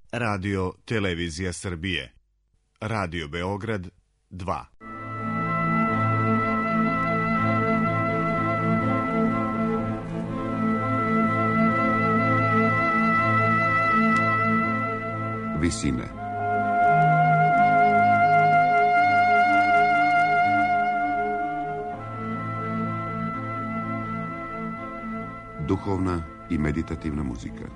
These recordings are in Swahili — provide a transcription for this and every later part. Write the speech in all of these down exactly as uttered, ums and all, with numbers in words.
Radio Televizija Srbije. Radio Beograd dva. Visine. Duhovna i meditativna muzika.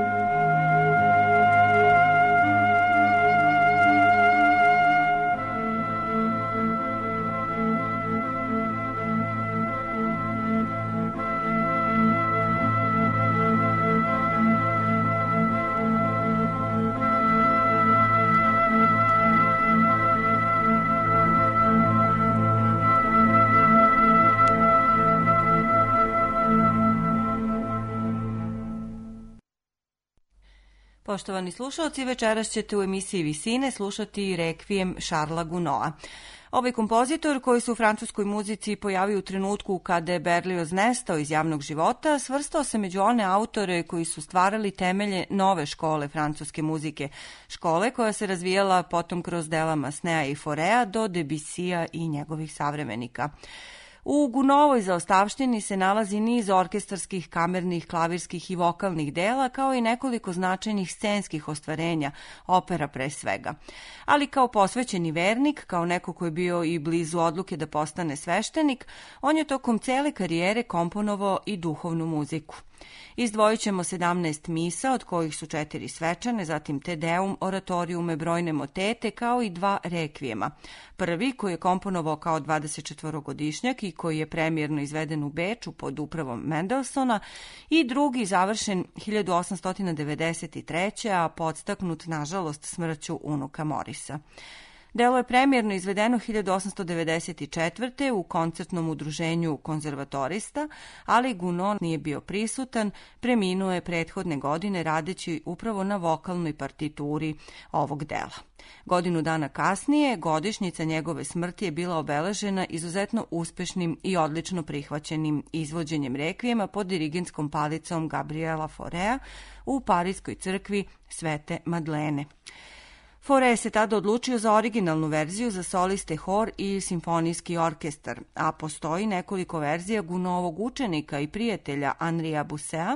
Poštovani slušalci, večeras ćete u emisiji Visine slušati rekvijem Šarla Gounod'a. Ovaj kompozitor, koji se u francuskoj muzici pojavio u trenutku kada je Berlioz nestao iz javnog života, svrstao se među one autore koji su stvarali temelje nove škole francuske muzike, škole koja se razvijala potom kroz dela Massenea i Faurea do Debussija i njegovih savremenika. U Gounod'ovoj zaostavštini se nalazi niz orkestarskih, kamernih, klavirskih i vokalnih dela, kao i nekoliko značajnih scenskih ostvarenja, opera pre svega. Ali kao posvećeni vernik, kao neko ko je bio i blizu odluke da postane sveštenik, on je tokom cele karijere komponovao i duhovnu muziku. Izdvojit ćemo sedamnaest misa, od kojih su četiri svečane, zatim Te Deum, oratorijume, brojne motete, kao i dva rekvijema. Prvi, koji je komponovao kao dvadesetčetvorogodišnjak i koji je premijerno izveden u Beču pod upravom Mendelssohna, i drugi, završen hiljadu osamsto devedeset treće. a podstaknut, nažalost, smrću unuka Morisa. Delo je premijerno izvedeno hiljadu osamsto devedeset četvrte. u koncertnom udruženju konzervatorista, ali Gounod nije bio prisutan, preminuo je prethodne godine radeći upravo na vokalnoj partituri ovog dela. Godinu dana kasnije, godišnjica njegove smrti je bila obeležena izuzetno uspešnim i odlično prihvaćenim izvođenjem rekvijema pod dirigentskom palicom Gabriela Faurea u Pariskoj crkvi Svete Madlene. Fauré se tada odlučio za originalnu verziju za soliste, hor i simfonijski orkestar, a postoji nekoliko verzija Gounodovog učenika i prijatelja Henria Boussea,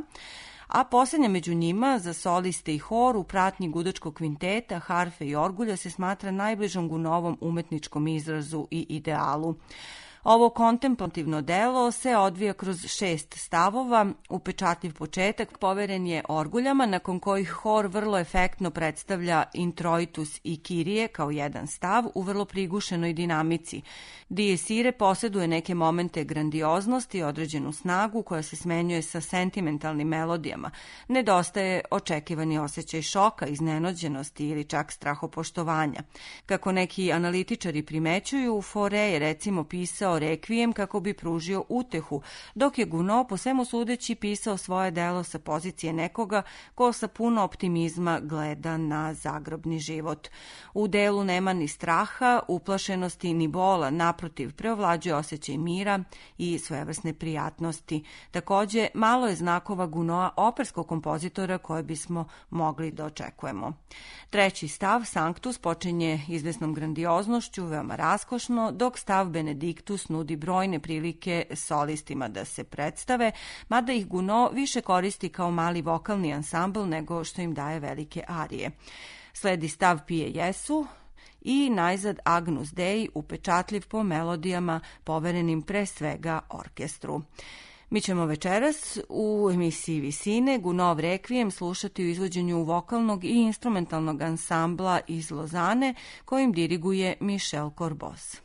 a posljednja među njima za soliste i hor u pratnji gudačkog kvinteta, harfe i orgulja se smatra najbližom Gounodom umetničkom izrazu i idealu. Ovo kontemplativno delo se odvija kroz šest stavova. Upečatljiv početak poveren je orguljama, nakon kojih hor vrlo efektno predstavlja introitus i kirije kao jedan stav u vrlo prigušenoj dinamici. Dies irae posjeduje neke momente grandioznosti i određenu snagu koja se smenjuje sa sentimentalnim melodijama. Nedostaje očekivani osjećaj šoka, iznenađenosti ili čak strahopoštovanja. Kako neki analitičari primećuju, Fauré je recimo pisao rekvijem kako bi pružio utehu, dok je Gounod po svemu sudeći pisao svoje delo sa pozicije nekoga ko sa puno optimizma gleda na zagrobni život. U delu nema ni straha, uplašenosti ni bola, naprotiv, preovlađuje osjećaj mira i svojevrsne prijatnosti. Takođe, malo je znakova Gounod'a operskog kompozitora koje bismo mogli da očekujemo. Treći stav, Sanctus, počinje izvesnom grandioznošću, veoma raskošno, dok stav Benedictus nudi brojne prilike solistima da se predstave, mada ih Gounod više koristi kao mali vokalni ansambl nego što im daje velike arije. Sledi stav Pie Jesu i najzad Agnus Dei, upečatljiv po melodijama poverenim pre svega orkestru. Mi ćemo večeras u emisiji Visine Gounodov rekvijem slušati u izvođenju vokalnog i instrumentalnog ansambla iz Lozane, kojim diriguje Michel Corboz.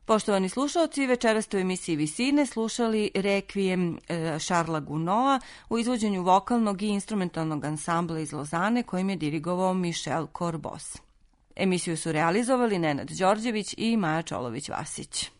Poštovani slušalci, večeras ste u emisiji Visine slušali rekvijem Šarla Gunoa u izvođenju vokalnog i instrumentalnog ansambla iz Lozane kojim je dirigovao Michel Corbos. Emisiju su realizovali Nenad Đorđević i Maja Čolović-Vasić.